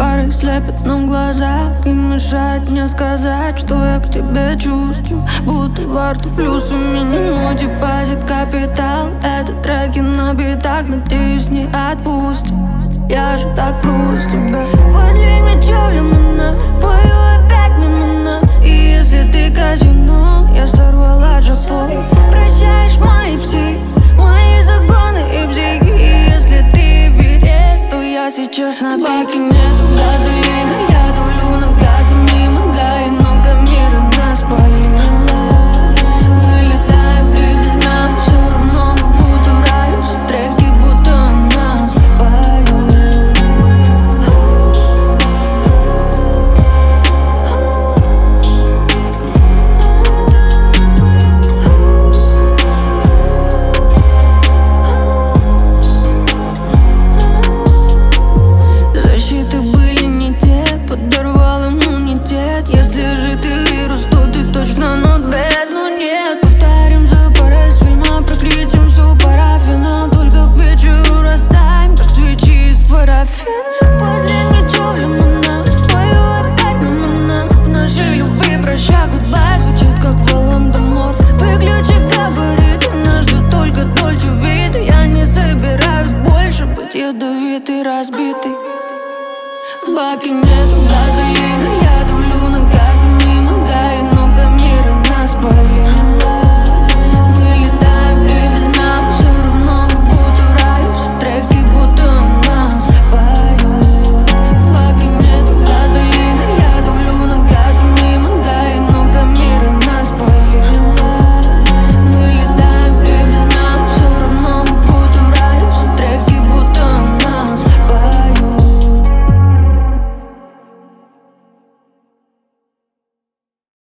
Фары слепят нам глаза и мешают мне сказать, что я к тебе чувствую. Будто во рту флюс, у меня депозит капитал. Это треки на битах, надеюсь, не отпустит. Я же так просто тебя. Подвинь мне чё, лимона, пою опять мимо. И если ты казино, я сорвала джапо. Прощаешь мои пси, мои загоны и бзиги. И если ты Эверест, то я сейчас на баке. Нету газолина, я тулю на газе мимо. Да и много мира нас полила. Мы летаем и без мям, все равно мы будто в раю. Все треки будто о нас поют. Защиты были не те, подорвал иммунитет. Если же ты вирус, то ты точно not bad. Но нет, повторим за парой с фильма, прокричим всю парафина. Только к вечеру растаем, как свечи из парафина. Подлей мне чё, лимона, пою опять мимо. В нашей любви прощай, goodbye звучит как Волан-де-Мор. Выключи габариты, нас ждет только Дольче Вита. Я не собираюсь больше быть ядовитый, разбитый. В баке нету газолина.